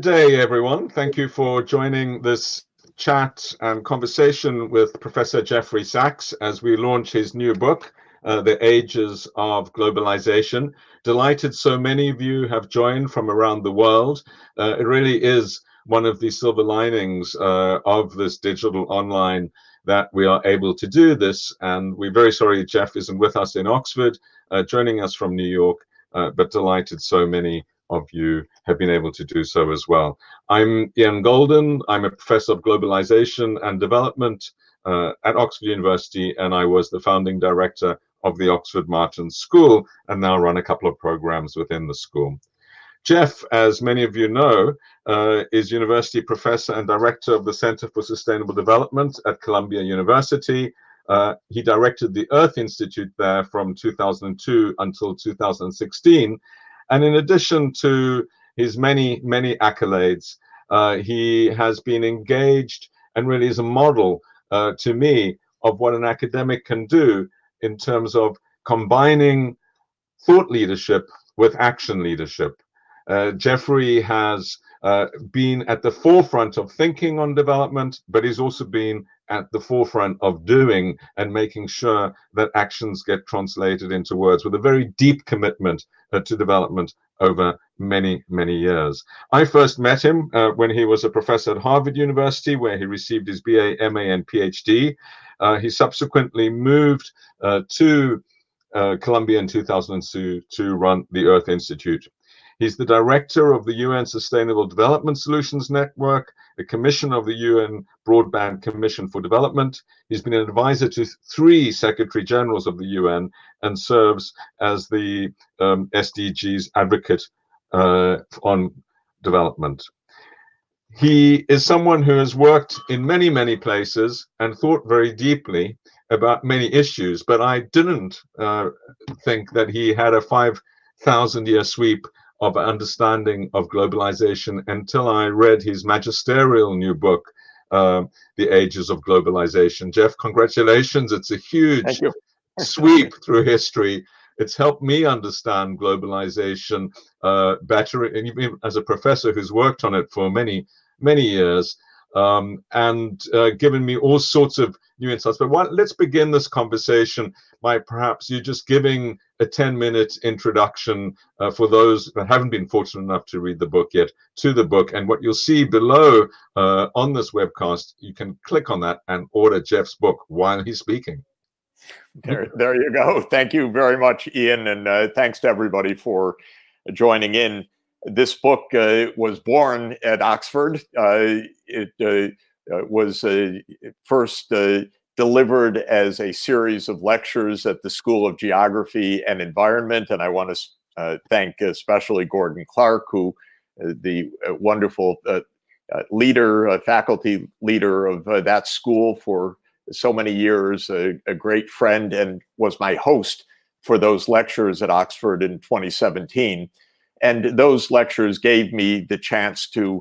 day, everyone. Thank you for joining this chat and conversation with Professor Jeffrey Sachs as we launch his new book, The Ages of Globalization. Delighted so many of you have joined from around the world. It really is one of the silver linings of this digital online that we are able to do this. And we're very sorry Jeff isn't with us in Oxford, joining us from New York, but delighted so many of you have been able to do so as well. I'm Ian Golden. I'm a professor of globalization and development at Oxford University, and I was the founding director of the Oxford Martin School and now run a couple of programs within the school. Jeff, as many of you know, is university professor and director of the Center for Sustainable Development at Columbia University. He directed the Earth Institute there from 2002 until 2016. And in addition to his many, many accolades, he has been engaged and really is a model to me of what an academic can do in terms of combining thought leadership with action leadership. Jeffrey has been at the forefront of thinking on development, but he's also been at the forefront of doing and making sure that actions get translated into words with a very deep commitment to development over many, many years. I first met him when he was a professor at Harvard University, where he received his BA, MA, and PhD. He subsequently moved to Columbia in 2002 to run the Earth Institute. He's the director of the UN Sustainable Development Solutions Network, the commissioner of the UN Broadband Commission for Development. He's been an advisor to 3 secretary generals of the UN and serves as the SDGs advocate on development. He is someone who has worked in many, many places and thought very deeply about many issues, but I didn't think that he had a 5,000-year sweep of understanding of globalization until I read his magisterial new book, The Ages of Globalization. Jeff, congratulations. It's a huge sweep through history. It's helped me understand globalization better, and even as a professor who's worked on it for many, many years, and given me all sorts of new insights. But let's begin this conversation by perhaps you just giving a 10-minute introduction for those that haven't been fortunate enough to read the book yet to the book. And what you'll see below on this webcast, you can click on that and order Jeff's book while he's speaking. There you go. Thank you very much, Ian. And thanks to everybody for joining in. This book was born at Oxford. It was first delivered as a series of lectures at the School of Geography and Environment. And I want to thank especially Gordon Clark, who the wonderful leader, faculty leader of that school for so many years, a great friend, and was my host for those lectures at Oxford in 2017. And those lectures gave me the chance to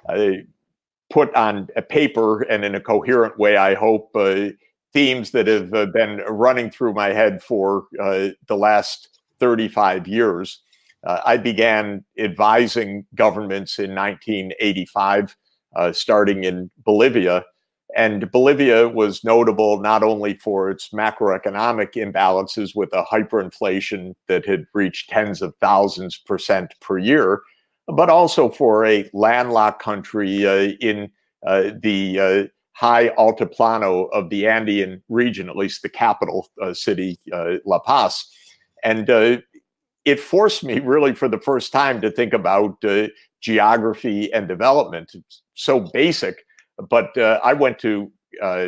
put on a paper and in a coherent way, I hope, themes that have been running through my head for the last 35 years. I began advising governments in 1985, starting in Bolivia. And Bolivia was notable not only for its macroeconomic imbalances with a hyperinflation that had reached tens of thousands % per year, but also for a landlocked country in the high altiplano of the Andean region, at least the capital city, La Paz. And it forced me really for the first time to think about geography and development. It's so basic. But I went to a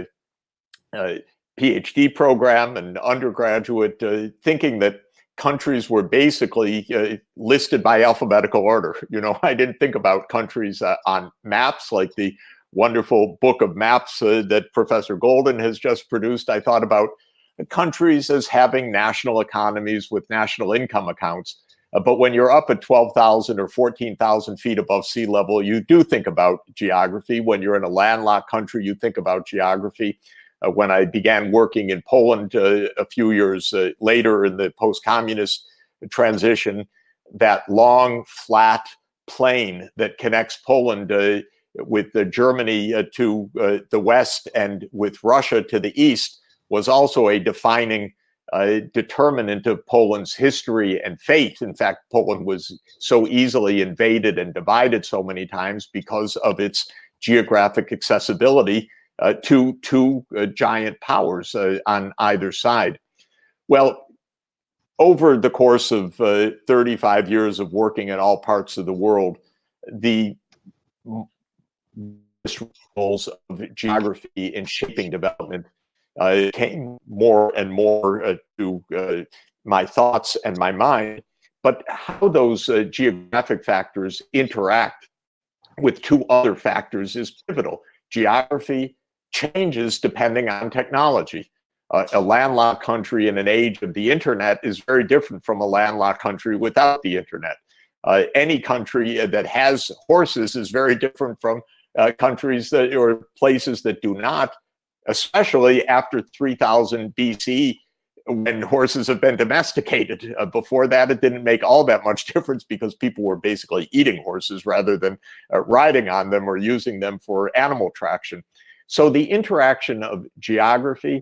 PhD program and undergraduate thinking that countries were basically listed by alphabetical order. You know, I didn't think about countries on maps like the wonderful book of maps that Professor Golden has just produced. I thought about countries as having national economies with national income accounts. But when you're up at 12,000 or 14,000 feet above sea level, you do think about geography. When you're in a landlocked country, you think about geography. When I began working in Poland a few years later in the post-communist transition, that long, flat plain that connects Poland with Germany to the west and with Russia to the east was also a defining determinant of Poland's history and fate. In fact, Poland was so easily invaded and divided so many times because of its geographic accessibility to two giant powers on either side. Well, over the course of 35 years of working in all parts of the world, the roles of geography in shaping development came more and more to my thoughts and my mind. But how those geographic factors interact with two other factors is pivotal. Geography changes depending on technology. A landlocked country in an age of the internet is very different from a landlocked country without the internet. Any country that has horses is very different from countries that, or places that do not, especially after 3000 BC, when horses have been domesticated. Before that, it didn't make all that much difference because people were basically eating horses rather than riding on them or using them for animal traction. So the interaction of geography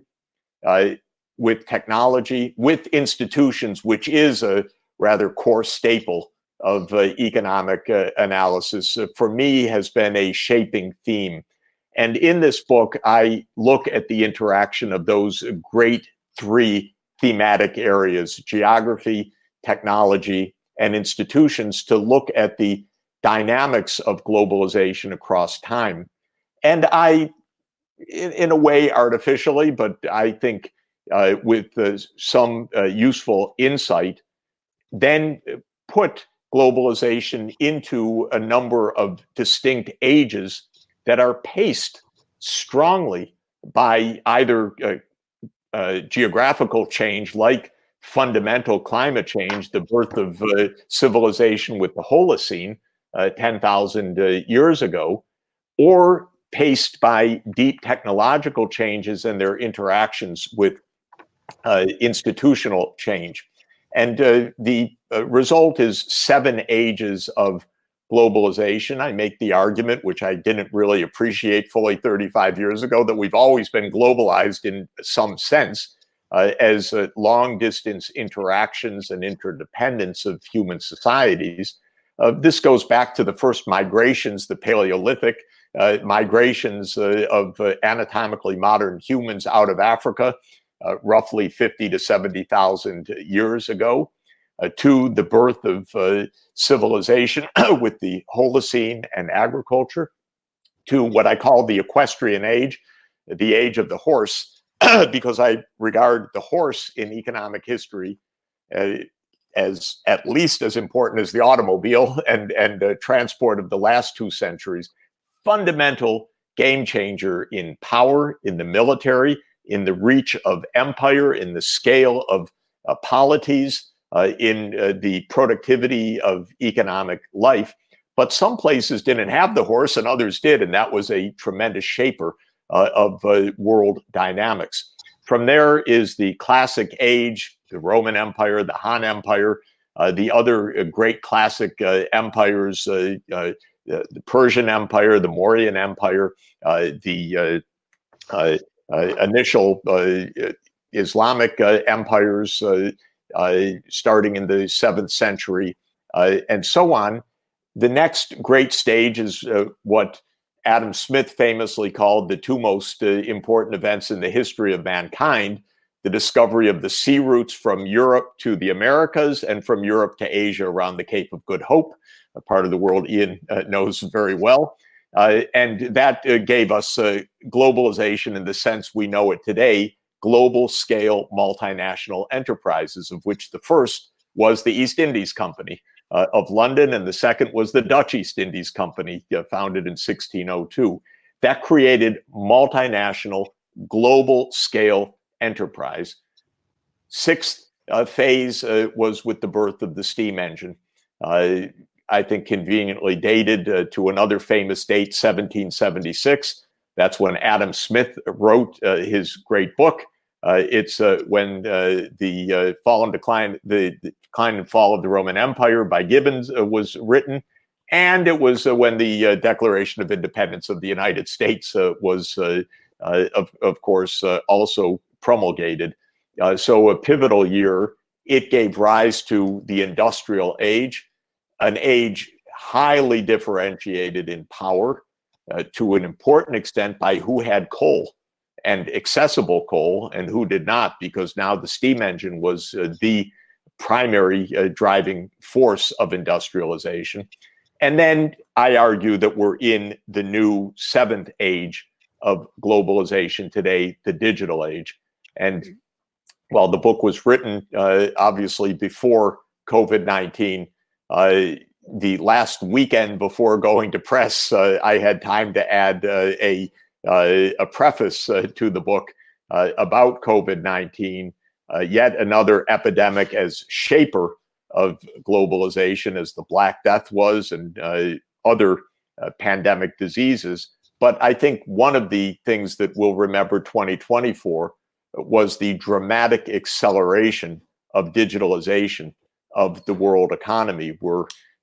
with technology, with institutions, which is a rather core staple of economic analysis, for me has been a shaping theme. And in this book, I look at the interaction of those great three thematic areas: geography, technology, and institutions, to look at the dynamics of globalization across time. And I, in a way artificially, but I think with some useful insight, then put globalization into a number of distinct ages that are paced strongly by either geographical change, like fundamental climate change, the birth of civilization with the Holocene 10,000 years ago, or paced by deep technological changes and their interactions with institutional change. And the result is 7 ages of globalization. I make the argument, which I didn't really appreciate fully 35 years ago, that we've always been globalized in some sense as long-distance interactions and interdependence of human societies. This goes back to the first migrations, the Paleolithic migrations of anatomically modern humans out of Africa, roughly 50 to 70,000 years ago, to the birth of civilization with the Holocene and agriculture, to what I call the equestrian age, the age of the horse, because I regard the horse in economic history as at least as important as the automobile and transport of the last 2 centuries. Fundamental game changer in power, in the military, in the reach of empire, in the scale of polities, in the productivity of economic life. But some places didn't have the horse and others did, and that was a tremendous shaper of world dynamics. From there is the classic age, the Roman Empire, the Han Empire, the other great classic empires, the Persian Empire, the Mauryan Empire, the initial Islamic empires starting in the 7th century, and so on. The next great stage is what Adam Smith famously called the 2 most important events in the history of mankind: the discovery of the sea routes from Europe to the Americas and from Europe to Asia around the Cape of Good Hope, a part of the world Ian knows very well. And that gave us globalization in the sense we know it today, global scale multinational enterprises, of which the first was the East Indies Company of London, and the second was the Dutch East Indies Company, founded in 1602. That created multinational, global scale enterprise. 6th phase was with the birth of the steam engine. I think conveniently dated to another famous date, 1776. That's when Adam Smith wrote his great book. It's when the fall and decline, the decline and fall of the Roman Empire by Gibbon was written. And it was when the Declaration of Independence of the United States was, of course, also promulgated. So a pivotal year. It gave rise to the industrial age, an age highly differentiated in power to an important extent by who had coal and accessible coal and who did not, because now the steam engine was the primary driving force of industrialization. And then I argue that we're in the new seventh age of globalization today, the digital age. And while the book was written, obviously, before COVID-19, the last weekend before going to press, I had time to add a preface to the book about COVID-19, yet another epidemic as shaper of globalization, as the Black Death was, and other pandemic diseases. But I think one of the things that we'll remember 2020 for was the dramatic acceleration of digitalization of the world economy. We're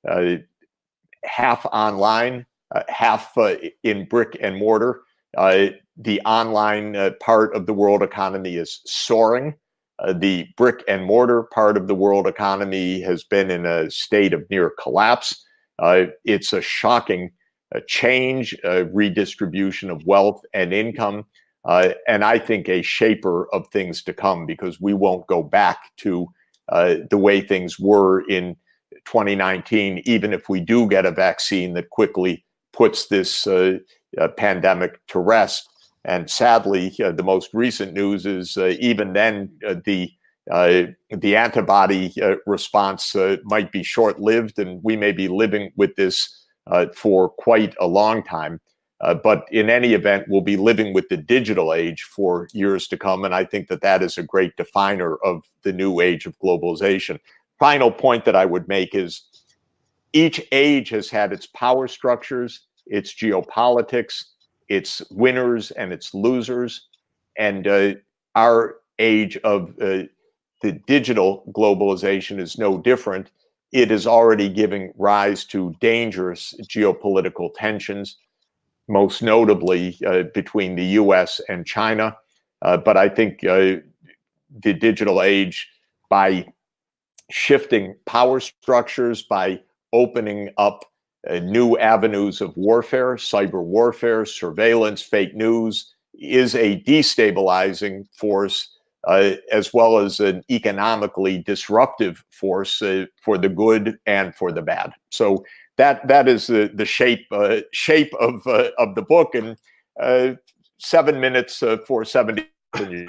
half online, half in brick and mortar. The online part of the world economy is soaring. The brick and mortar part of the world economy has been in a state of near collapse. It's a shocking change, redistribution of wealth and income, and I think a shaper of things to come, because we won't go back to the way things were in 2019, even if we do get a vaccine that quickly puts this pandemic to rest. And sadly, the most recent news is even then, the antibody response might be short-lived, and we may be living with this for quite a long time. But in any event, we'll be living with the digital age for years to come. And I think that that is a great definer of the new age of globalization. Final point that I would make is each age has had its power structures, its geopolitics, its winners and its losers. And our age of the digital globalization is no different. It is already giving rise to dangerous geopolitical tensions, most notably between the US and China. But I think the digital age, by shifting power structures, by opening up new avenues of warfare, cyber warfare, surveillance, fake news, is a destabilizing force, as well as an economically disruptive force for the good and for the bad. So that is the shape of the book, and 7 minutes for 70 years.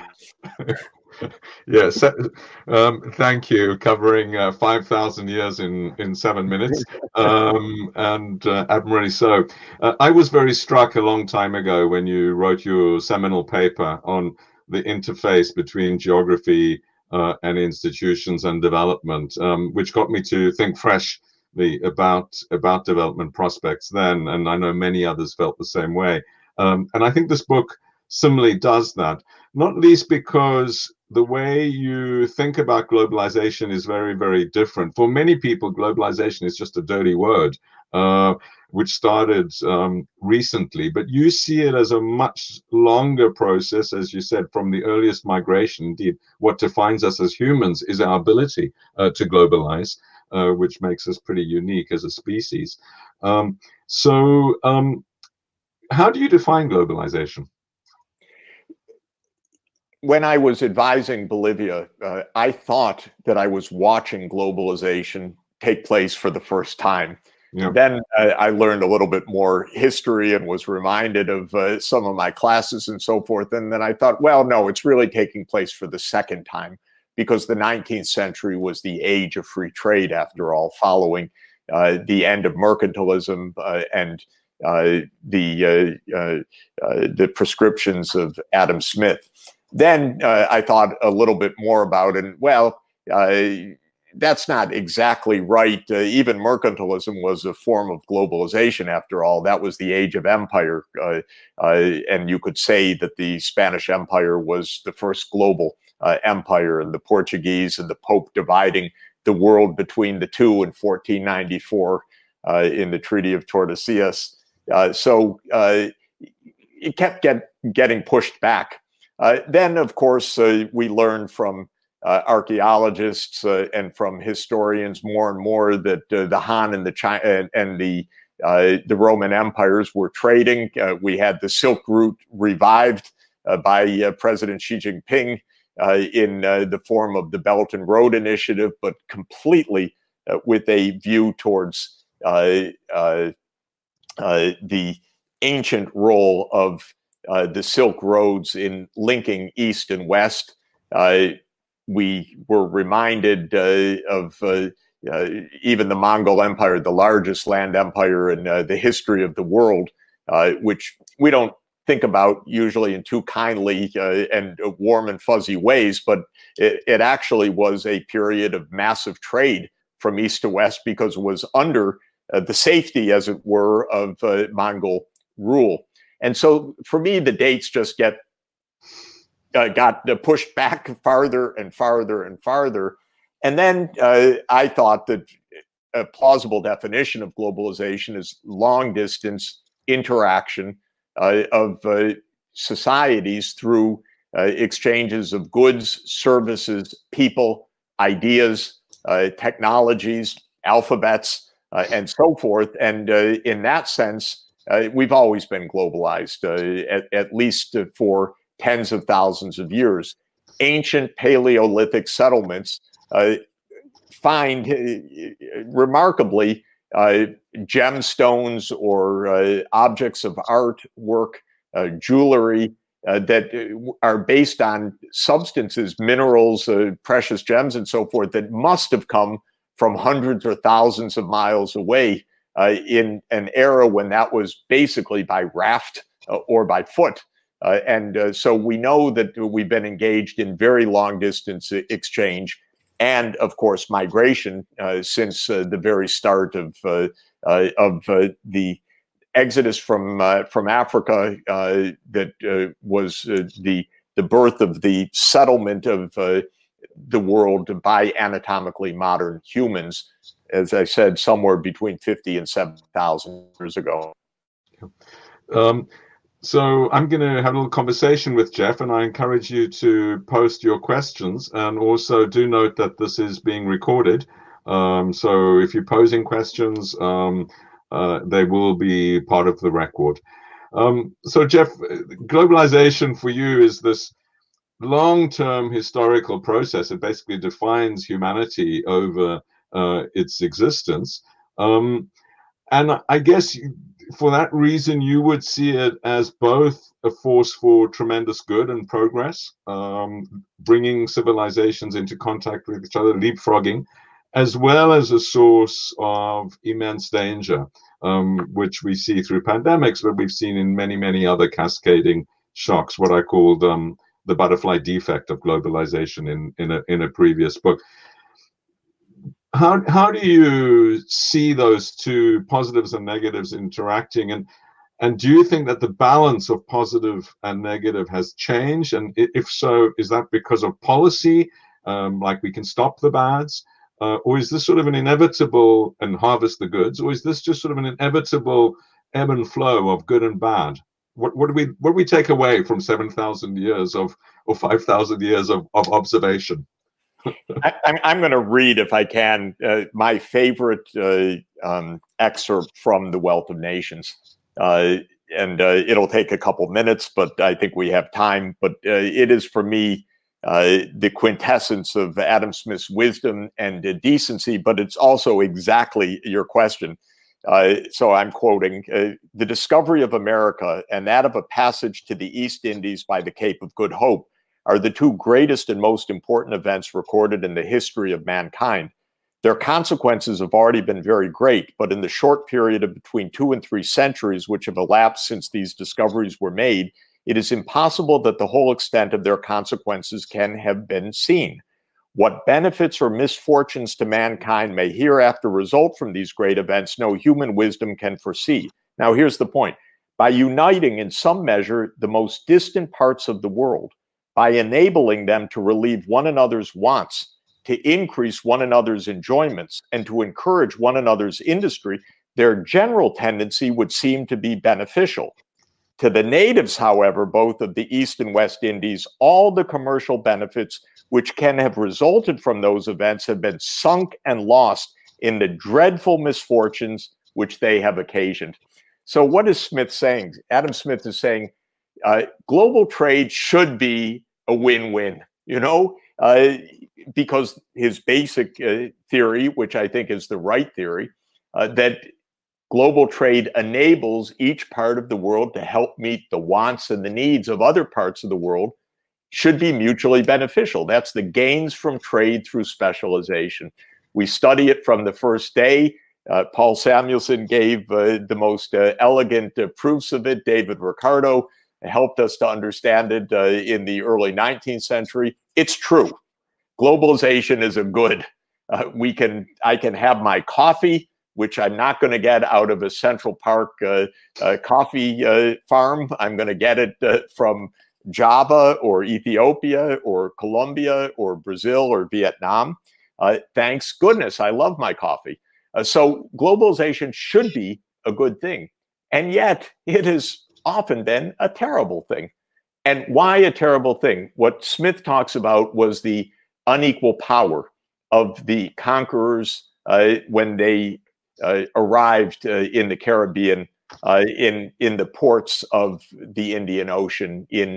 Yes, thank you. Covering 5,000 years in 7 minutes, and admirably so. I was very struck a long time ago when you wrote your seminal paper on the interface between geography and institutions and development, which got me to think freshly about development prospects then, and I know many others felt the same way. And I think this book similarly does that, not least because the way you think about globalization is very, very different. For many people, globalization is just a dirty word, which started recently, but you see it as a much longer process, as you said, from the earliest migration. Indeed, what defines us as humans is our ability to globalize, which makes us pretty unique as a species. So how do you define globalization? When I was advising Bolivia, I thought that I was watching globalization take place for the first time. Yeah. Then I learned a little bit more history and was reminded of some of my classes and so forth. And then I thought, well, no, it's really taking place for the second time, because the 19th century was the age of free trade, after all, following the end of mercantilism and the prescriptions of Adam Smith. Then I thought a little bit more about it. And, well, that's not exactly right. Even mercantilism was a form of globalization, after all. That was the age of empire. And you could say that the Spanish Empire was the first global empire, and the Portuguese and the Pope dividing the world between the two in 1494 in the Treaty of Tordesillas. So it kept getting pushed back. Then, of course, we learned from archaeologists and from historians more and more that the Han and the China and the Roman empires were trading. We had the Silk Route revived by President Xi Jinping in the form of the Belt and Road Initiative, but completely with a view towards the ancient role of the Silk Roads in linking East and West. We were reminded of even the Mongol Empire, the largest land empire in the history of the world, which we don't think about usually in too kindly and warm and fuzzy ways, but it actually was a period of massive trade from east to west because it was under the safety, as it were, of Mongol rule. And so for me, the dates just got pushed back farther and farther and farther. And then I thought that a plausible definition of globalization is long distance interaction of societies through exchanges of goods, services, people, ideas, technologies, alphabets, and so forth. And in that sense, we've always been globalized, at least for tens of thousands of years. Ancient Paleolithic settlements find remarkably gemstones or objects of art, work, jewelry that are based on substances, minerals, precious gems, and so forth that must have come from hundreds or thousands of miles away in an era when that was basically by raft or by foot. So we know that we've been engaged in very long distance exchange and, of course, migration since the very start of the exodus from Africa that was the birth of the settlement of the world by anatomically modern humans, as I said, somewhere between 50 and 7,000 years ago. So I'm going to have a little conversation with Jeff, and I encourage you to post your questions, and also do note that this is being recorded. So if you're posing questions, they will be part of the record. So Jeff, globalization for you is this long-term historical process. It basically defines humanity over its existence. And I guess for that reason, you would see it as both a force for tremendous good and progress, bringing civilizations into contact with each other, leapfrogging, as well as a source of immense danger, which we see through pandemics, but we've seen in many, many other cascading shocks, what I called the butterfly defect of globalization in a previous book. How do you see those two positives and negatives interacting, and do you think that the balance of positive and negative has changed? And if so, is that because of policy, like we can stop the bads, or is this sort of an inevitable and harvest the goods, or is this just sort of an inevitable ebb and flow of good and bad? What do we take away from 7,000 years or 5,000 years of observation? I'm going to read, if I can, my favorite excerpt from The Wealth of Nations. And it'll take a couple minutes, but I think we have time. But it is, for me, the quintessence of Adam Smith's wisdom and decency, but it's also exactly your question. So I'm quoting, "The discovery of America and that of a passage to the East Indies by the Cape of Good Hope are the two greatest and most important events recorded in the history of mankind. Their consequences have already been very great, but in the short period of between 2 and 3 centuries which have elapsed since these discoveries were made, it is impossible that the whole extent of their consequences can have been seen. What benefits or misfortunes to mankind may hereafter result from these great events, no human wisdom can foresee." Now, here's the point. By uniting in some measure the most distant parts of the world, by enabling them to relieve one another's wants, to increase one another's enjoyments, and to encourage one another's industry, their general tendency would seem to be beneficial. To the natives, however, both of the East and West Indies, all the commercial benefits which can have resulted from those events have been sunk and lost in the dreadful misfortunes which they have occasioned. So what is Smith saying? Adam Smith is saying global trade should be a win-win, because his basic theory, which I think is the right theory, that global trade enables each part of the world to help meet the wants and the needs of other parts of the world, should be mutually beneficial. That's the gains from trade through specialization. We study it from the first day. Paul Samuelson gave the most elegant proofs of it. David Ricardo helped us to understand it in the early 19th century. It's true. Globalization is a good. I can have my coffee, which I'm not going to get out of a Central Park coffee farm. I'm going to get it from Java or Ethiopia or Colombia or Brazil or Vietnam. Thanks goodness, I love my coffee. So globalization should be a good thing. And yet it has often been a terrible thing. And why a terrible thing? What Smith talks about was the unequal power of the conquerors when they arrived in the Caribbean, in the ports of the Indian Ocean, in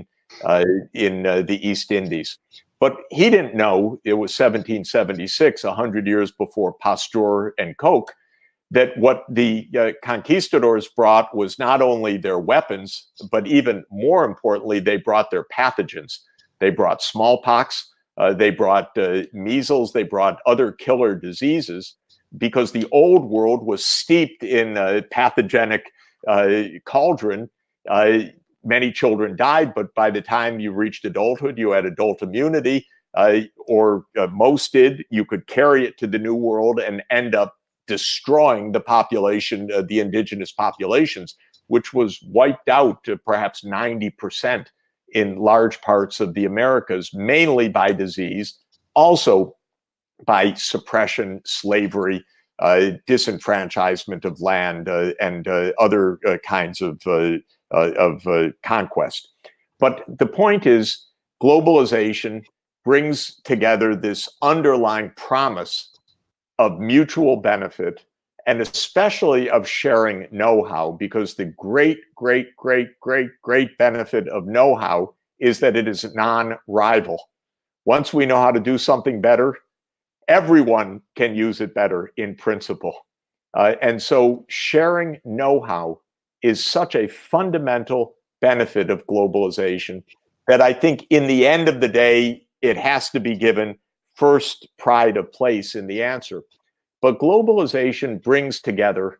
the East Indies. But he didn't know, it was 1776, 100 years before Pasteur and Koch, that what the conquistadors brought was not only their weapons, but even more importantly, they brought their pathogens. They brought smallpox, they brought measles, they brought other killer diseases, because the old world was steeped in a pathogenic cauldron. Many children died, but by the time you reached adulthood, you had adult immunity, or most did. You could carry it to the New World and end up destroying the population, the indigenous populations, which was wiped out to perhaps 90% in large parts of the Americas, mainly by disease, also by suppression, slavery, disenfranchisement of land, and other kinds of conquest. But the point is, globalization brings together this underlying promise of mutual benefit, and especially of sharing know-how, because the great benefit of know-how is that it is non-rival. Once we know how to do something better, everyone can use it better in principle. And so sharing know-how is such a fundamental benefit of globalization that I think in the end of the day, it has to be given first pride of place in the answer. But globalization brings together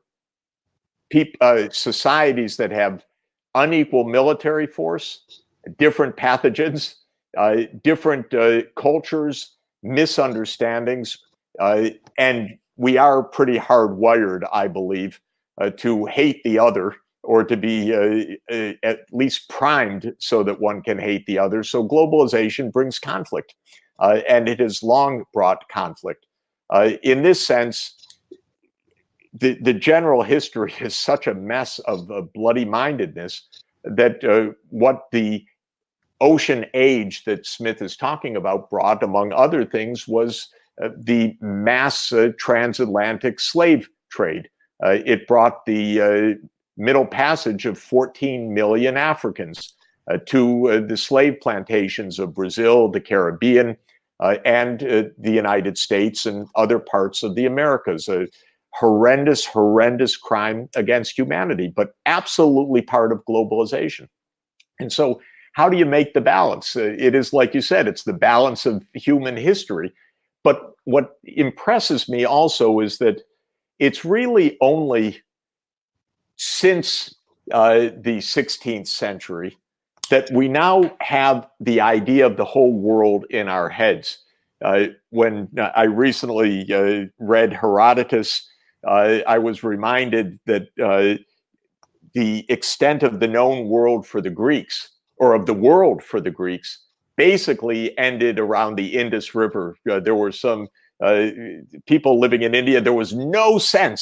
societies that have unequal military force, different pathogens, different cultures, misunderstandings, and we are pretty hardwired, I believe, to hate the other, or to be at least primed so that one can hate the other. So globalization brings conflict, and it has long brought conflict. In this sense, the general history is such a mess of bloody-mindedness that what the ocean age that Smith is talking about brought, among other things, was the mass transatlantic slave trade. It brought the middle passage of 14 million Africans to the slave plantations of Brazil, the Caribbean, and the United States and other parts of the Americas. A horrendous crime against humanity, but absolutely part of globalization. And so how do you make the balance? It is, like you said, it's the balance of human history. But what impresses me also is that it's really only since the 16th century that we now have the idea of the whole world in our heads. When I recently read Herodotus, I was reminded that the extent of the known world for the Greeks, or of the world for the Greeks, basically ended around the Indus River. There were some people living in India. There was no sense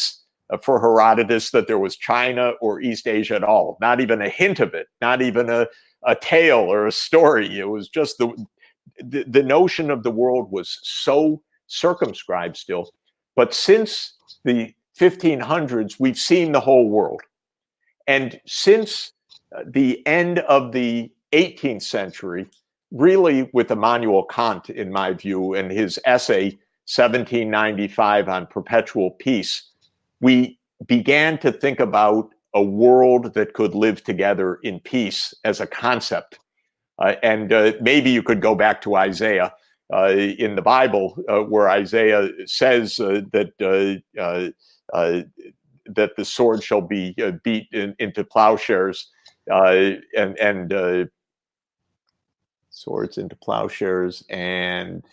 for Herodotus that there was China or East Asia at all. Not even a hint of it, not even a tale or a story. It was just the notion of the world was so circumscribed still. But since the 1500s, we've seen the whole world. And since the end of the 18th century, really with Immanuel Kant, in my view, and his essay, 1795 on perpetual peace, we began to think about a world that could live together in peace as a concept. And maybe you could go back to Isaiah in the Bible, where Isaiah says that the sword shall be beat into plowshares, and swords into plowshares, and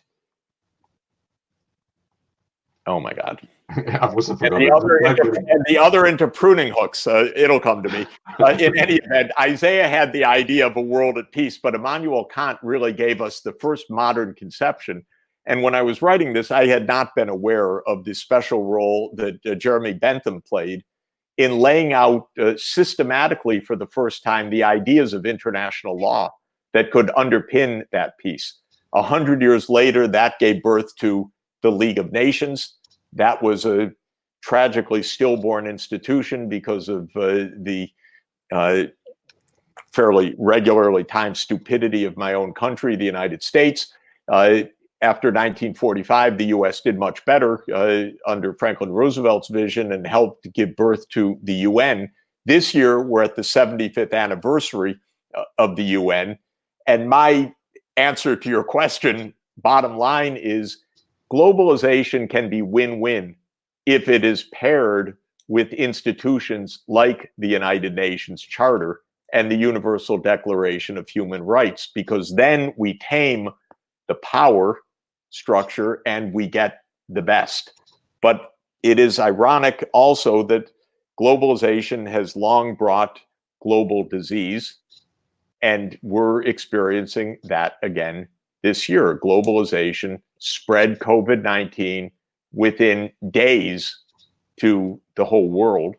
oh my God. I wasn't and the other into pruning hooks. It'll come to me. In any event, Isaiah had the idea of a world at peace, but Immanuel Kant really gave us the first modern conception. And when I was writing this, I had not been aware of the special role that Jeremy Bentham played in laying out systematically for the first time the ideas of international law that could underpin that peace. 100 years later, that gave birth to the League of Nations. That was a tragically stillborn institution because of the fairly regularly timed stupidity of my own country, the United States. After 1945, the U.S. did much better under Franklin Roosevelt's vision and helped give birth to the UN. This year, we're at the 75th anniversary of the UN. And my answer to your question, bottom line, is globalization can be win-win if it is paired with institutions like the United Nations Charter and the Universal Declaration of Human Rights, because then we tame the power structure and we get the best. But it is ironic also that globalization has long brought global disease, and we're experiencing that again this year. Globalization spread COVID-19 within days to the whole world,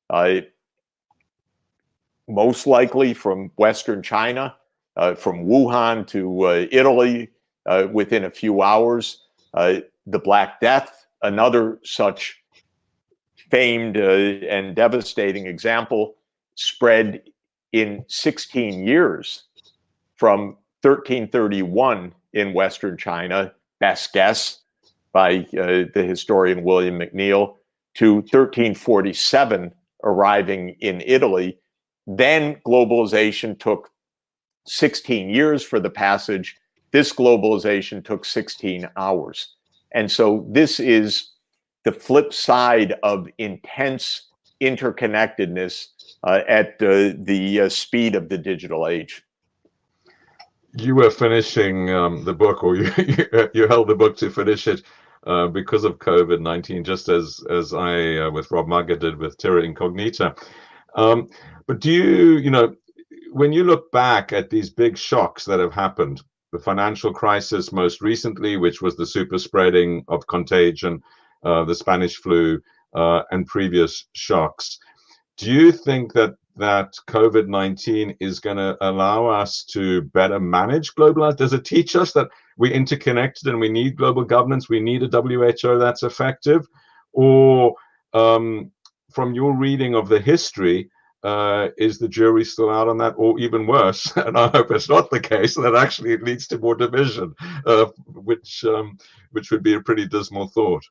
most likely from Western China, from Wuhan to Italy within a few hours. The Black Death, another such famed and devastating example, spread in 16 years from 1331 in Western China, best guess by the historian William McNeill, to 1347 arriving in Italy. Then globalization took 16 years for the passage. This globalization took 16 hours. And so this is the flip side of intense interconnectedness at the speed of the digital age. You were finishing the book, or you held the book to finish it because of COVID-19, just as I with Rob Mugger did with Terra Incognita. But do you, when you look back at these big shocks that have happened, the financial crisis most recently, which was the super spreading of contagion, the Spanish flu, and previous shocks, do you think that COVID-19 is going to allow us to better manage globalization? Does it teach us that we're interconnected and we need global governance, we need a WHO that's effective? Or from your reading of the history, is the jury still out on that? Or even worse, and I hope it's not the case, that actually it leads to more division, which would be a pretty dismal thought.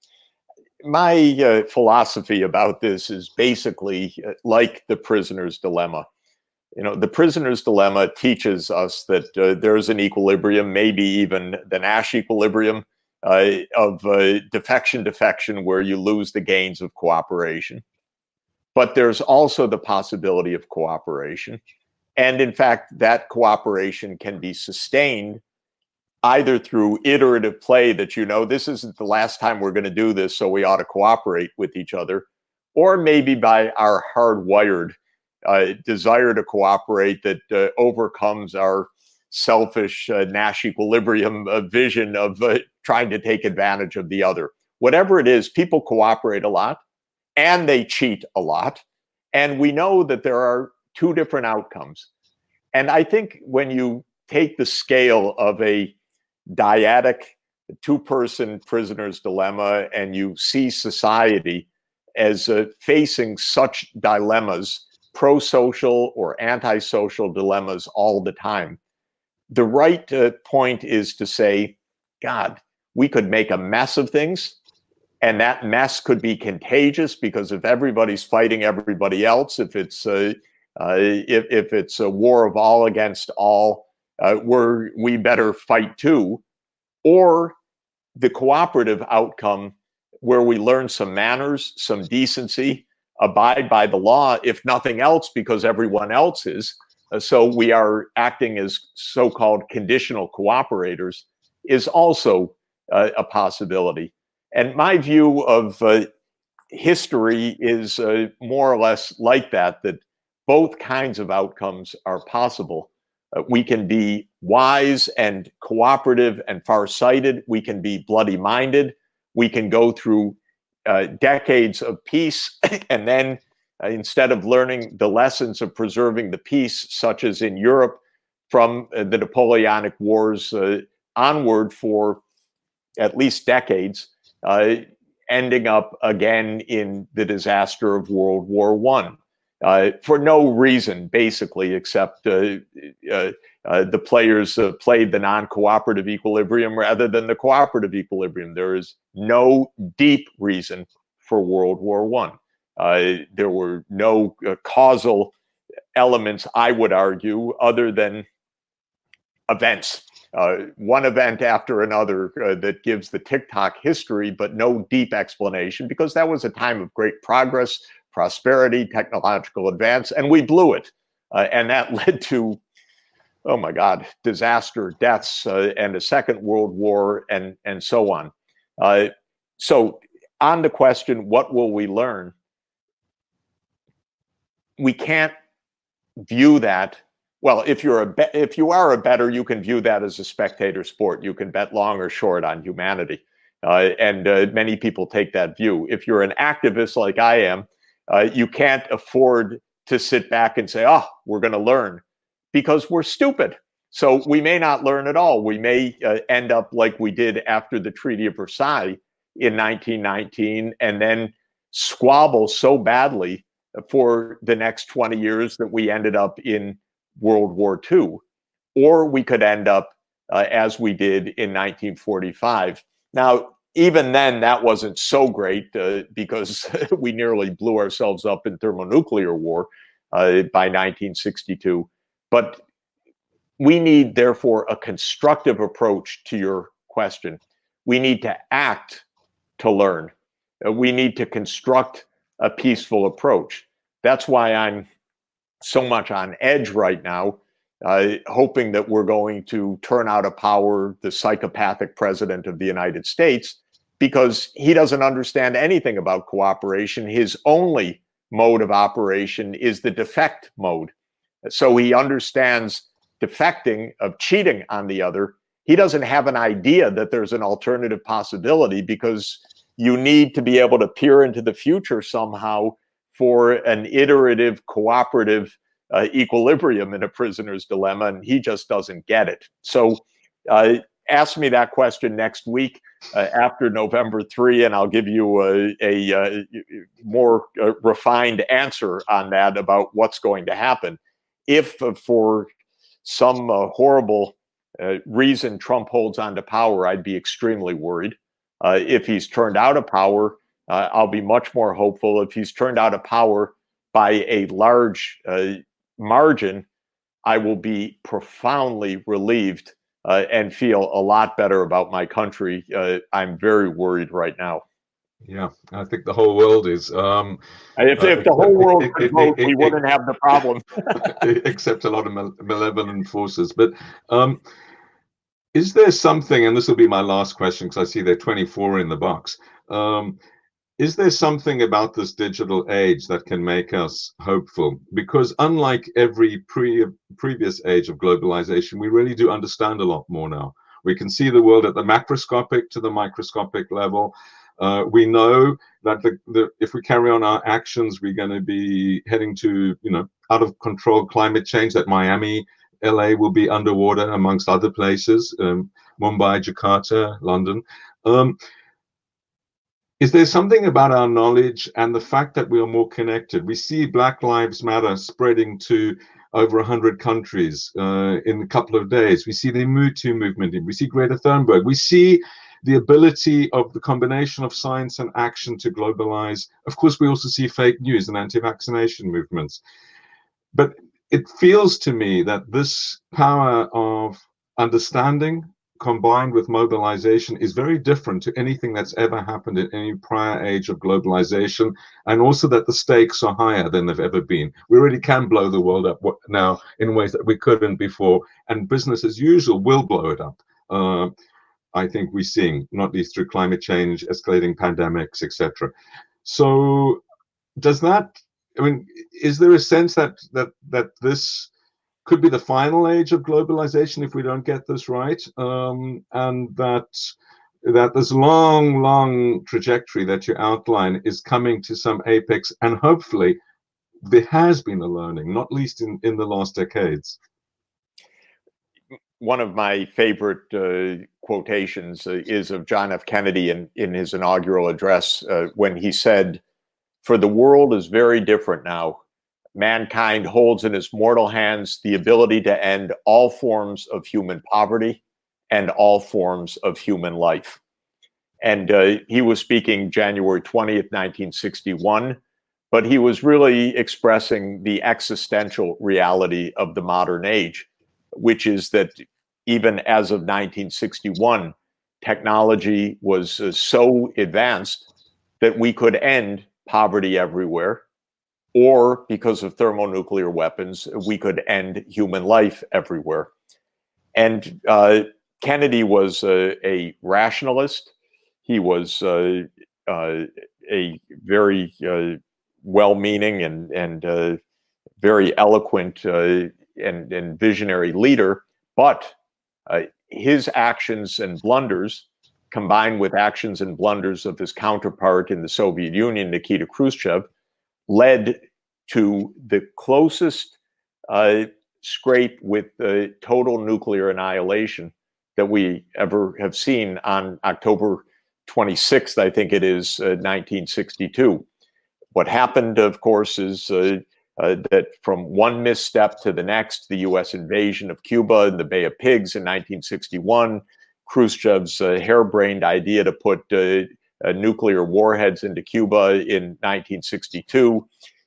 My philosophy about this is basically like the prisoner's dilemma. The prisoner's dilemma teaches us that there's an equilibrium, maybe even the Nash equilibrium of defection, where you lose the gains of cooperation. But there's also the possibility of cooperation. And in fact, that cooperation can be sustained either through iterative play that, this isn't the last time we're going to do this, so we ought to cooperate with each other, or maybe by our hardwired desire to cooperate that overcomes our selfish Nash equilibrium vision of trying to take advantage of the other. Whatever it is, people cooperate a lot. and they cheat a lot. And we know that there are two different outcomes. And I think when you take the scale of a dyadic two-person prisoner's dilemma and you see society as facing such dilemmas, pro-social or anti-social dilemmas all the time, the right point is to say, God, we could make a mess of things, and that mess could be contagious, because if everybody's fighting everybody else, if it's a war of all against all, we better fight too. Or the cooperative outcome, where we learn some manners, some decency, abide by the law, if nothing else, because everyone else is. So we are acting as so-called conditional cooperators, is also a possibility. And my view of history is more or less like that, that both kinds of outcomes are possible. We can be wise and cooperative and far-sighted. We can be bloody-minded. We can go through decades of peace, and then instead of learning the lessons of preserving the peace, such as in Europe from the Napoleonic Wars onward for at least decades, ending up again in the disaster of World War I, for no reason, basically, except the players played the non-cooperative equilibrium rather than the cooperative equilibrium. There is no deep reason for World War I. There were no causal elements, I would argue, other than events. One event after another that gives the tick-tock history, but no deep explanation, because that was a time of great progress, prosperity, technological advance, and we blew it. And that led to, oh my God, disaster, deaths, and a second world war, and so on. So on the question, what will we learn? We can't view that. Well, if you are a bettor, you can view that as a spectator sport. You can bet long or short on humanity. And many people take that view. If you're an activist like I am, you can't afford to sit back and say, oh, we're going to learn, because we're stupid. So we may not learn at all. We may end up like we did after the Treaty of Versailles in 1919, and then squabble so badly for the next 20 years that we ended up in World War II. Or we could end up as we did in 1945. Now, even then, that wasn't so great because we nearly blew ourselves up in thermonuclear war by 1962. But we need, therefore, a constructive approach to your question. We need to act to learn. We need to construct a peaceful approach. That's why I'm so much on edge right now, hoping that we're going to turn out of power the psychopathic president of the United States, because he doesn't understand anything about cooperation. His only mode of operation is the defect mode. So he understands defecting, of cheating on the other. He doesn't have an idea that there's an alternative possibility, because you need to be able to peer into the future somehow for an iterative, cooperative equilibrium in a prisoner's dilemma, and he just doesn't get it. So ask me that question next week after November 3, and I'll give you a more refined answer on that about what's going to happen. If for some horrible reason Trump holds on to power, I'd be extremely worried. If he's turned out of power, I'll be much more hopeful. If he's turned out of power by a large margin, I will be profoundly relieved and feel a lot better about my country. I'm very worried right now. Yeah, I think the whole world is. If the whole world could vote, we wouldn't have the problem. Except a lot of malevolent forces. But is there something, and this will be my last question because I see there are 24 in the box. Is there something about this digital age that can make us hopeful? Because unlike every previous age of globalization, we really do understand a lot more now. We can see the world at the macroscopic to the microscopic level. We know that if we carry on our actions, we're going to be heading to, out of control climate change, that Miami, LA will be underwater amongst other places, Mumbai, Jakarta, London. Is there something about our knowledge and the fact that we are more connected? We see Black Lives Matter spreading to over 100 countries in a couple of days. We see the MeToo movement. We see Greta Thunberg. We see the ability of the combination of science and action to globalize. Of course, we also see fake news and anti-vaccination movements. But it feels to me that this power of understanding combined with mobilization is very different to anything that's ever happened in any prior age of globalization, and also that the stakes are higher than they've ever been. We really can blow the world up now in ways that we couldn't before, and business as usual will blow it up. I think we're seeing, not least through climate change, escalating pandemics, etc. So does that, is there a sense that this could be the final age of globalization if we don't get this right, and that this long trajectory that you outline is coming to some apex, and hopefully there has been a learning, not least in the last decades? One of my favorite quotations is of John F. Kennedy in his inaugural address when he said, "For the world is very different now. Mankind holds in its mortal hands the ability to end all forms of human poverty and all forms of human life." And he was speaking January 20th, 1961, but he was really expressing the existential reality of the modern age, which is that even as of 1961, technology was so advanced that we could end poverty everywhere, or because of thermonuclear weapons, we could end human life everywhere. And Kennedy was a rationalist. He was a very well-meaning and very eloquent and visionary leader, but his actions and blunders, combined with actions and blunders of his counterpart in the Soviet Union, Nikita Khrushchev, led to the closest scrape with total nuclear annihilation that we ever have seen on October 26th, I think it is, 1962. What happened, of course, is that from one misstep to the next, the U.S. invasion of Cuba and the Bay of Pigs in 1961, Khrushchev's harebrained idea to put nuclear warheads into Cuba in 1962.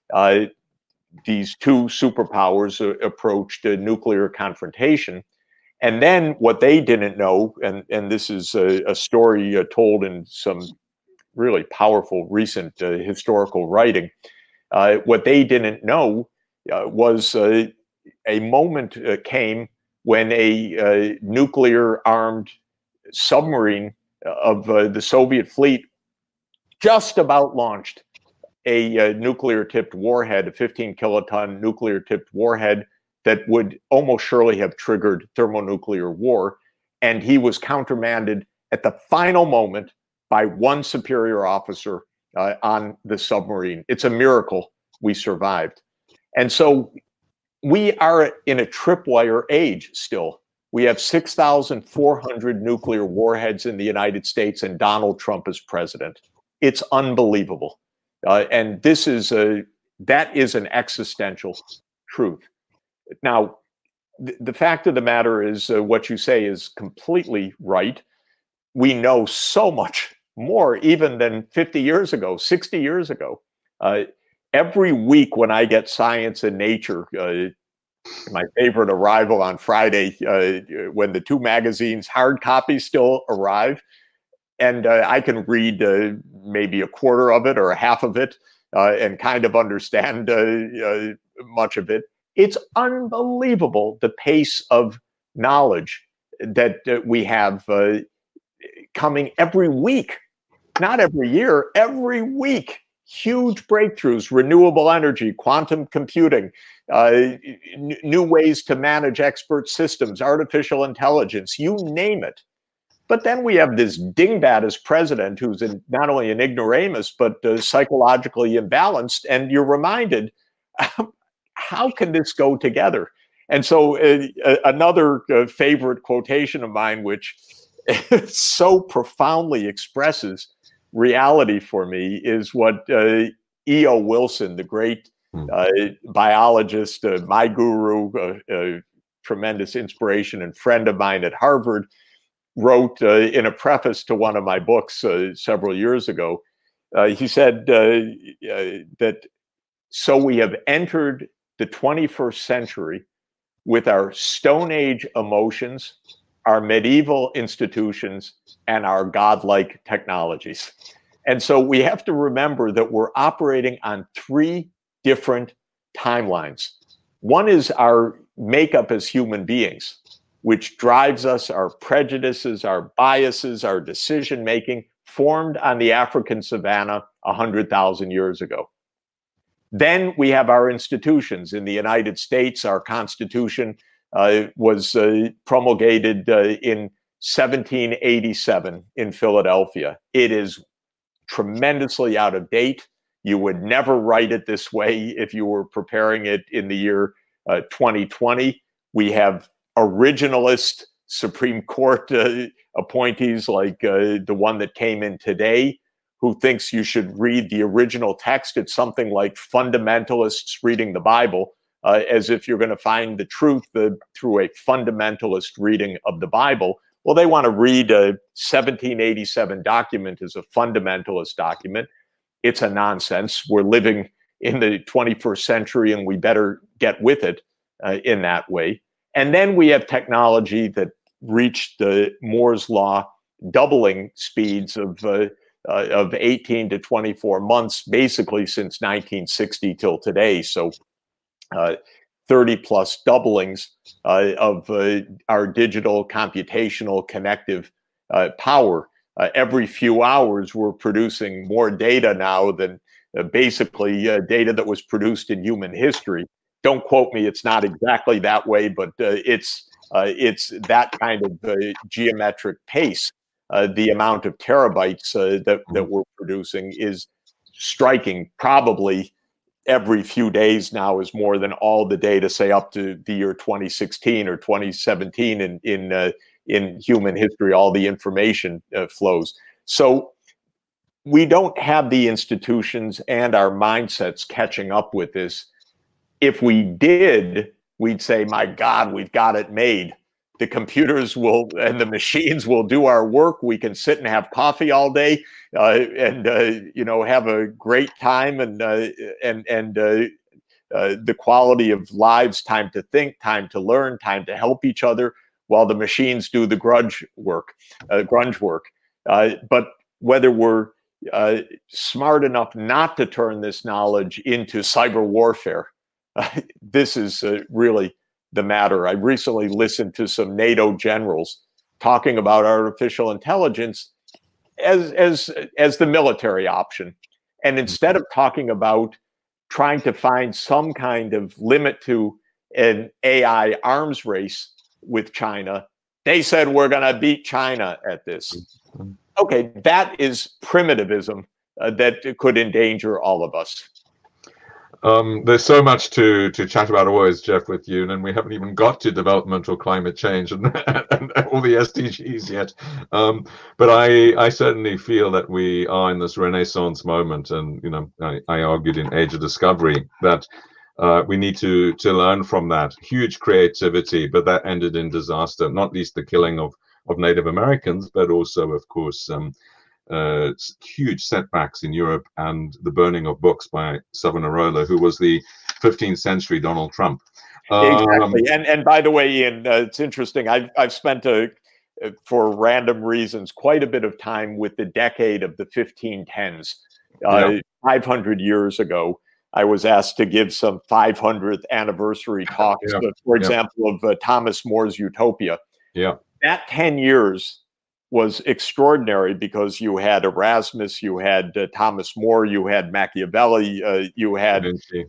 These two superpowers approached nuclear confrontation. And then what they didn't know, and this is a story told in some really powerful recent historical writing, what they didn't know was a moment came when a nuclear-armed submarine of the Soviet fleet just about launched a nuclear-tipped warhead, a 15-kiloton nuclear-tipped warhead that would almost surely have triggered thermonuclear war. And he was countermanded at the final moment by one superior officer on the submarine. It's a miracle we survived. And so we are in a tripwire age still. We have 6,400 nuclear warheads in the United States, and Donald Trump is president. It's unbelievable. And this is that is an existential truth. Now, the fact of the matter is what you say is completely right. We know so much more even than 50 years ago, 60 years ago. Every week when I get Science and Nature, my favorite arrival on Friday, when the two magazines' hard copies still arrive, and I can read maybe a quarter of it or a half of it and kind of understand much of it. It's unbelievable the pace of knowledge that we have coming every week, not every year, every week. Huge breakthroughs, renewable energy, quantum computing, new ways to manage expert systems, artificial intelligence, you name it. But then we have this dingbat as president who's not only an ignoramus, but psychologically imbalanced. And you're reminded, how can this go together? And so another favorite quotation of mine, which so profoundly expresses reality for me, is what E.O. Wilson, the great biologist, my guru, tremendous inspiration and friend of mine at Harvard, wrote in a preface to one of my books several years ago. He said that so we have entered the 21st century with our Stone Age emotions, our medieval institutions, and our godlike technologies. And so we have to remember that we're operating on three different timelines. One is our makeup as human beings, which drives us, our prejudices, our biases, our decision-making, formed on the African savannah 100,000 years ago. Then we have our institutions. In the United States, our Constitution was promulgated in 1787 in Philadelphia. It is tremendously out of date. You would never write it this way if you were preparing it in the year 2020. We have originalist Supreme Court appointees like the one that came in today, who thinks you should read the original text. It's something like fundamentalists reading the Bible, as if you're going to find the truth through a fundamentalist reading of the Bible. Well, they want to read a 1787 document as a fundamentalist document. It's a nonsense. We're living in the 21st century, and we better get with it in that way. And then we have technology that reached the Moore's Law doubling speeds of 18 to 24 months, basically since 1960 till today. So 30 plus doublings of our digital, computational, connective power. Every few hours, we're producing more data now than basically data that was produced in human history. Don't quote me, it's not exactly that way, but it's that kind of geometric pace. The amount of terabytes that we're producing is striking. Probably every few days now is more than all the data, say up to the year 2016 or 2017 in human history, all the information flows. So we don't have the institutions and our mindsets catching up with this. If we did, we'd say, my God, we've got it made. The computers will and the machines will do our work. We can sit and have coffee all day and have a great time and the quality of lives, time to think, time to learn, time to help each other, while the machines do the grunge work. But whether we're smart enough not to turn this knowledge into cyber warfare, this is really the matter. I recently listened to some NATO generals talking about artificial intelligence as the military option. And instead of talking about trying to find some kind of limit to an AI arms race with China, they said, we're going to beat China at this. Okay, that is primitivism that could endanger all of us. There's so much to chat about always, Jeff, with you, and we haven't even got to developmental climate change and all the SDGs yet. But I certainly feel that we are in this Renaissance moment, and I argued in Age of Discovery that we need to learn from that huge creativity, but that ended in disaster, not least the killing of Native Americans, but also, of course, huge setbacks in Europe and the burning of books by Savonarola, who was the 15th century Donald Trump. Exactly. And by the way, Ian, it's interesting. I've spent for random reasons quite a bit of time with the decade of the 1510s. 500 years ago, I was asked to give some 500th anniversary talks, for example, of Thomas More's Utopia. Yeah. That 10 years was extraordinary because you had Erasmus, you had Thomas More, you had Machiavelli, you had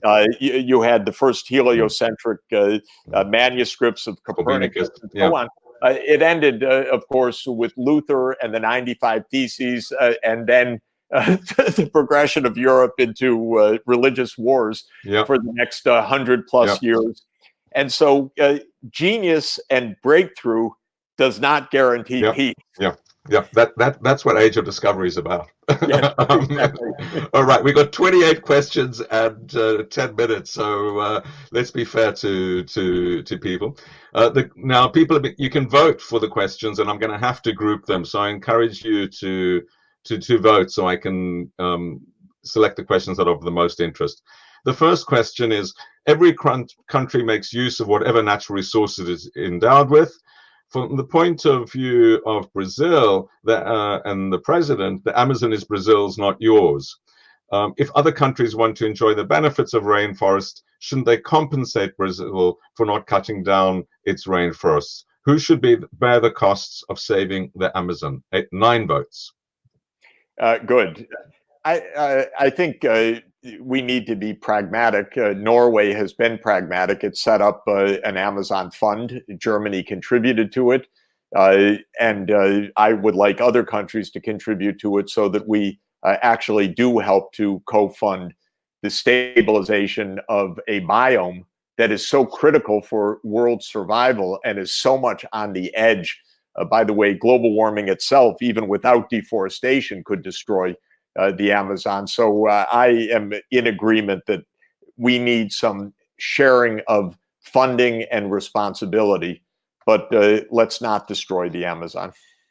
the first heliocentric manuscripts of Copernicus, and so on. it ended, of course, with Luther and the 95 Theses, and then the progression of Europe into religious wars for the next 100+ years. And so genius and breakthrough does not guarantee peace. Yeah, that's what Age of Discovery is about. Yes, exactly. All right, we got 28 questions and 10 minutes, so let's be fair to people. Now, people, you can vote for the questions, and I'm going to have to group them. So I encourage you to vote, so I can select the questions that are of the most interest. The first question is: every country makes use of whatever natural resources it is endowed with. From the point of view of Brazil and the president, the Amazon is Brazil's, not yours. If other countries want to enjoy the benefits of rainforest, shouldn't they compensate Brazil for not cutting down its rainforests? Who should bear the costs of saving the Amazon? 9 votes. Good. I think we need to be pragmatic. Norway has been pragmatic. It set up an Amazon fund. Germany contributed to it. And I would like other countries to contribute to it so that we actually do help to co-fund the stabilization of a biome that is so critical for world survival and is so much on the edge. By the way, global warming itself, even without deforestation, could destroy the Amazon. So I am in agreement that we need some sharing of funding and responsibility, but let's not destroy the Amazon.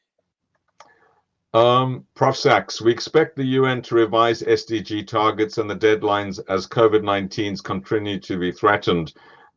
Prof. Sachs, we expect the UN to revise SDG targets and the deadlines as COVID-19's continue to be threatened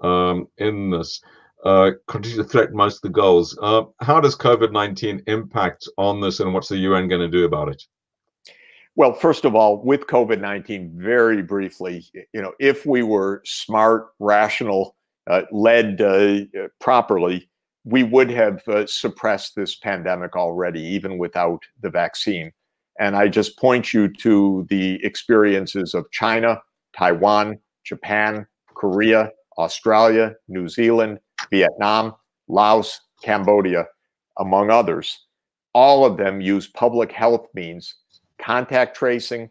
in this. Continue to threaten most of the goals. How does COVID-19 impact on this, and what's the UN going to do about it? Well, first of all, with COVID-19, very briefly, if we were smart, rational, led properly, we would have suppressed this pandemic already, even without the vaccine. And I just point you to the experiences of China, Taiwan, Japan, Korea, Australia, New Zealand, Vietnam, Laos, Cambodia, among others. All of them use public health means, contact tracing,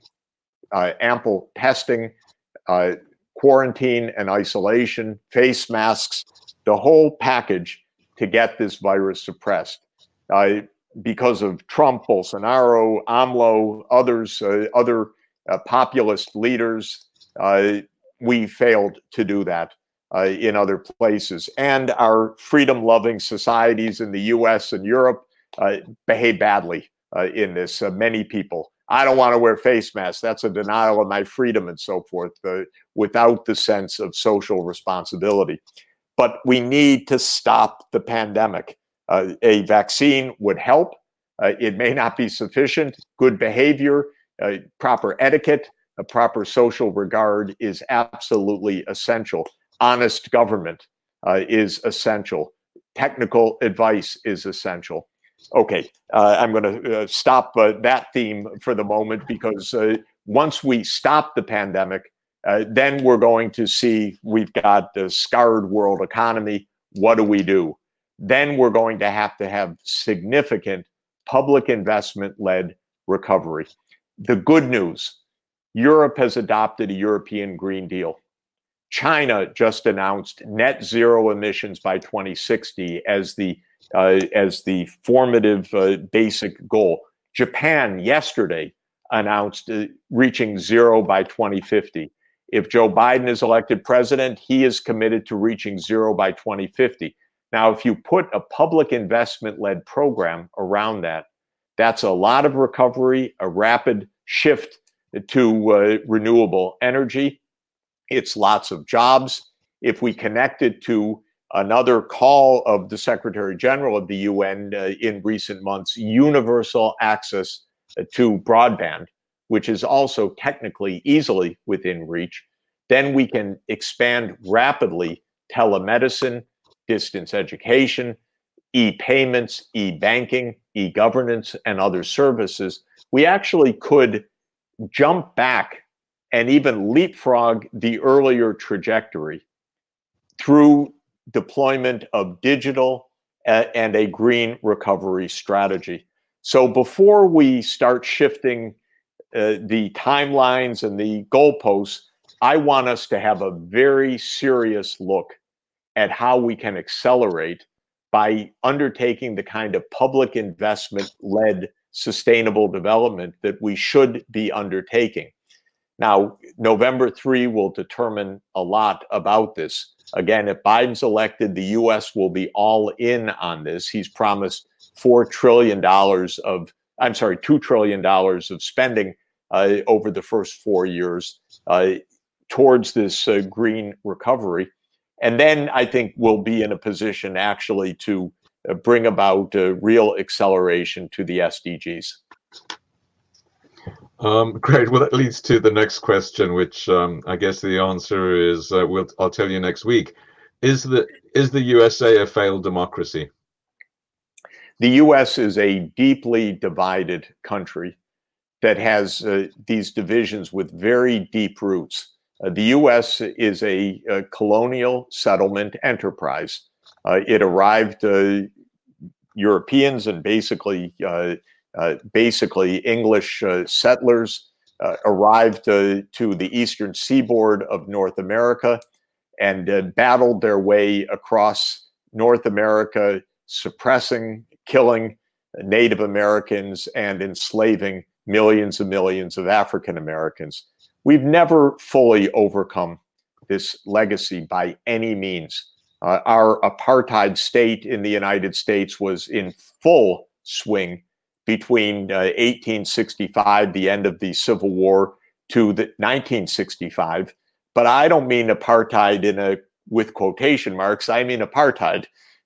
ample testing, quarantine and isolation, face masks, the whole package to get this virus suppressed. Because of Trump, Bolsonaro, AMLO, others, other populist leaders, we failed to do that in other places. And our freedom-loving societies in the US and Europe behave badly in this. Many people, I don't want to wear face masks. That's a denial of my freedom and so forth, without the sense of social responsibility. But we need to stop the pandemic. A vaccine would help. It may not be sufficient. Good behavior, proper etiquette, a proper social regard is absolutely essential. Honest government is essential. Technical advice is essential. Okay, I'm going to stop that theme for the moment, because once we stop the pandemic, then we're going to see we've got the scarred world economy. What do? Then we're going to have significant public investment-led recovery. The good news, Europe has adopted a European Green Deal. China just announced net zero emissions by 2060 as the formative basic goal. Japan yesterday announced reaching zero by 2050. If Joe Biden is elected president, he is committed to reaching zero by 2050. Now, if you put a public investment-led program around that, that's a lot of recovery, a rapid shift to renewable energy. It's lots of jobs. If we connect it to another call of the Secretary General of the UN in recent months, universal access to broadband, which is also technically easily within reach, then we can expand rapidly telemedicine, distance education, e-payments, e-banking, e-governance, and other services. We actually could jump back and even leapfrog the earlier trajectory through deployment of digital and a green recovery strategy. So before we start shifting the timelines and the goalposts, I want us to have a very serious look at how we can accelerate by undertaking the kind of public investment-led sustainable development that we should be undertaking. Now, November 3 will determine a lot about this. Again, if Biden's elected, the U.S. will be all in on this. He's promised $2 trillion of spending over the first 4 years towards this green recovery. And then I think we'll be in a position actually to bring about real acceleration to the SDGs. Great. Well, that leads to the next question, which I guess the answer is I'll tell you next week. Is the USA a failed democracy? The U.S. is a deeply divided country that has these divisions with very deep roots. The U.S. is a colonial settlement enterprise. It arrived Europeans and basically English settlers arrived to the eastern seaboard of North America and battled their way across North America, suppressing, killing Native Americans and enslaving millions and millions of African Americans. We've never fully overcome this legacy by any means. Our apartheid state in the United States was in full swing between 1865, the end of the Civil War, to 1965. But I don't mean apartheid with quotation marks. I mean apartheid.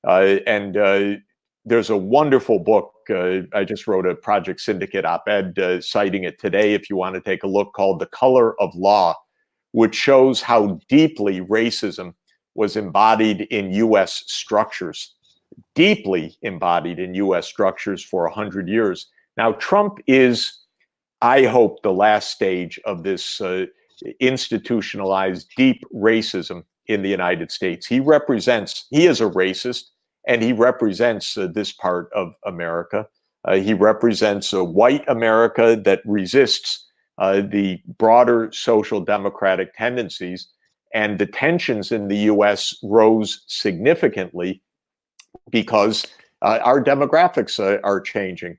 There's a wonderful book. I just wrote a Project Syndicate op-ed citing it today, if you want to take a look, called The Color of Law, which shows how deeply racism was embodied in U.S. structures, deeply embodied in U.S. structures for 100 years. Now, Trump is, I hope, the last stage of this institutionalized deep racism in the United States. He is a racist, and he represents this part of America. He represents a white America that resists the broader social democratic tendencies, and the tensions in the U.S. rose significantly because our demographics are changing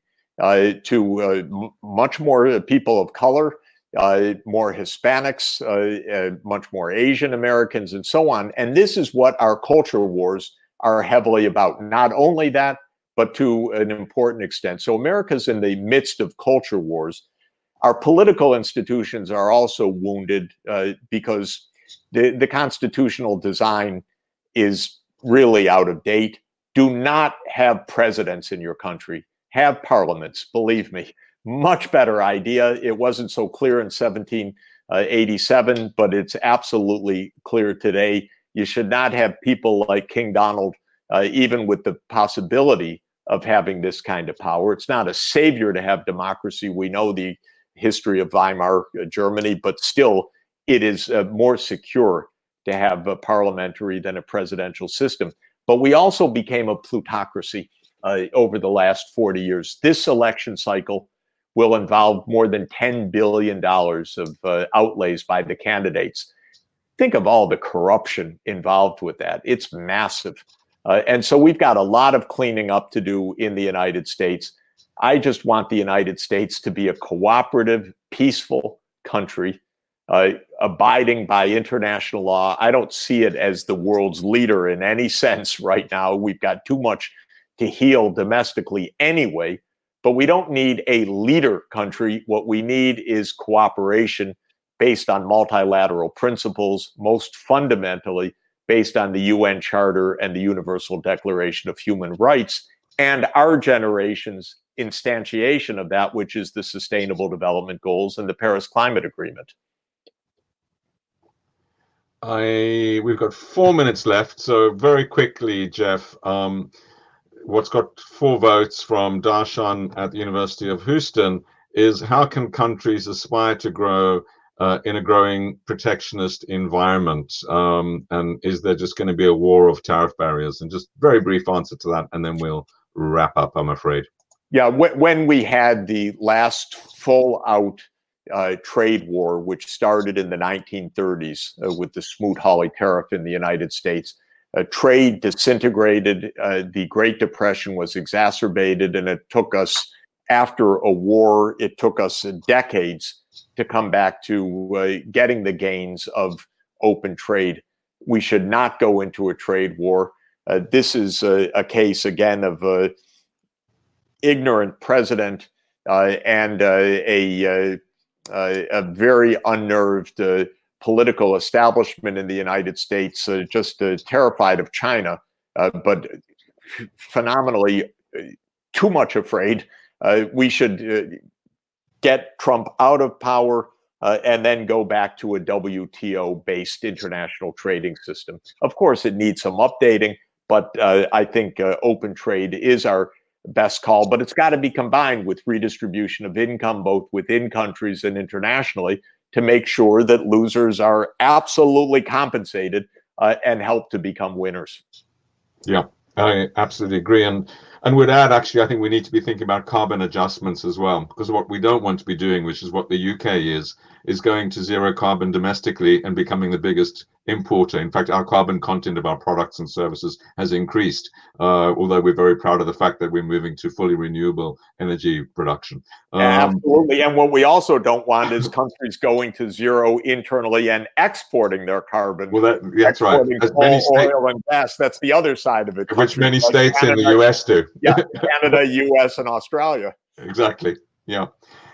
to much more people of color, more Hispanics, much more Asian Americans, and so on. And this is what our culture wars are heavily about. Not only that, but to an important extent. So America's in the midst of culture wars. Our political institutions are also wounded because the constitutional design is really out of date. Do not have presidents in your country. Have parliaments, believe me. Much better idea. It wasn't so clear in 1787, but it's absolutely clear today. You should not have people like King Donald, even with the possibility of having this kind of power. It's not a savior to have democracy. We know the history of Weimar Germany, but still it is more secure to have a parliamentary than a presidential system. But we also became a plutocracy over the last 40 years. This election cycle will involve more than $10 billion of outlays by the candidates. Think of all the corruption involved with that. It's massive. And so we've got a lot of cleaning up to do in the United States. I just want the United States to be a cooperative, peaceful country, abiding by international law. I don't see it as the world's leader in any sense right now. We've got too much to heal domestically anyway, but we don't need a leader country. What we need is cooperation based on multilateral principles, most fundamentally based on the UN Charter and the Universal Declaration of Human Rights, and our generation's instantiation of that, which is the Sustainable Development Goals and the Paris Climate Agreement. We've got 4 minutes left, so very quickly, Jeff. What's got 4 votes from Darshan at the University of Houston is: how can countries aspire to grow in a growing protectionist environment? And is there just going to be a war of tariff barriers? And just very brief answer to that, and then we'll wrap up, I'm afraid. Yeah, when we had the last full-out trade war, which started in the 1930s with the Smoot-Hawley tariff in the United States, trade disintegrated. The Great Depression was exacerbated, and it took us, after a war, it took us decades to come back to getting the gains of open trade. We should not go into a trade war. This is a case, again, of an ignorant president and a very unnerved political establishment in the United States, just terrified of China, but phenomenally too much afraid. We should get Trump out of power and then go back to a WTO-based international trading system. Of course, it needs some updating, but I think open trade is our best call, but it's got to be combined with redistribution of income, both within countries and internationally, to make sure that losers are absolutely compensated and help to become winners. Yeah, I absolutely agree. And would add, actually, I think we need to be thinking about carbon adjustments as well, because what we don't want to be doing, which is what the UK is going to zero carbon domestically and becoming the biggest importer. In fact, our carbon content of our products and services has increased, although we're very proud of the fact that we're moving to fully renewable energy production. Absolutely. And what we also don't want is countries going to zero internally and exporting their carbon. Well, that's right. As many oil and gas. That's the other side of it. Which many states Canada, in the US do. Yeah, Canada, US, and Australia. Exactly. Yeah.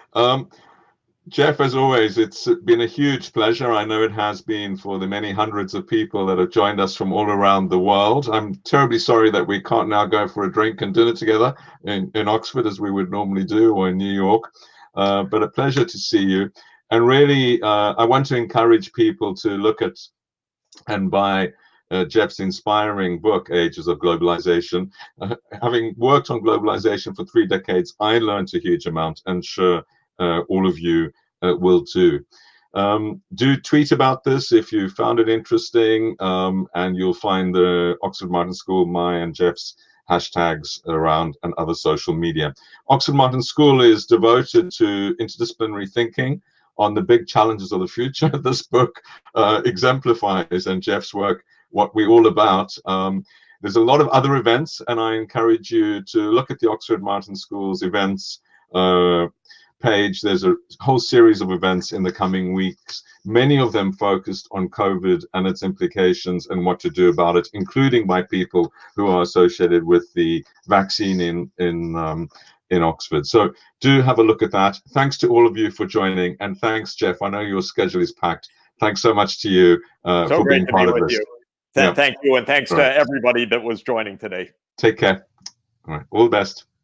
Jeff, as always, it's been a huge pleasure. I know it has been for the many hundreds of people that have joined us from all around the world. I'm terribly sorry that we can't now go for a drink and dinner together in Oxford as we would normally do, or in New York, but a pleasure to see you. And really, I want to encourage people to look at and buy Jeff's inspiring book, Ages of Globalization. Having worked on globalization for 3 decades, I learned a huge amount, and sure, all of you will too. Do tweet about this if you found it interesting, and you'll find the Oxford Martin School, my and Jeff's hashtags around, and other social media. Oxford Martin School is devoted to interdisciplinary thinking on the big challenges of the future. This book exemplifies, and Jeff's work, what we're all about. There's a lot of other events, and I encourage you to look at the Oxford Martin School's events page. There's a whole series of events in the coming weeks, many of them focused on COVID and its implications and what to do about it, including by people who are associated with the vaccine in Oxford. So do have a look at that. Thanks to all of you for joining, and thanks, Jeff. I know your schedule is packed. Thanks so much to you for being part of this. Thank you, and thanks to everybody that was joining today. Take care. All right, all the best.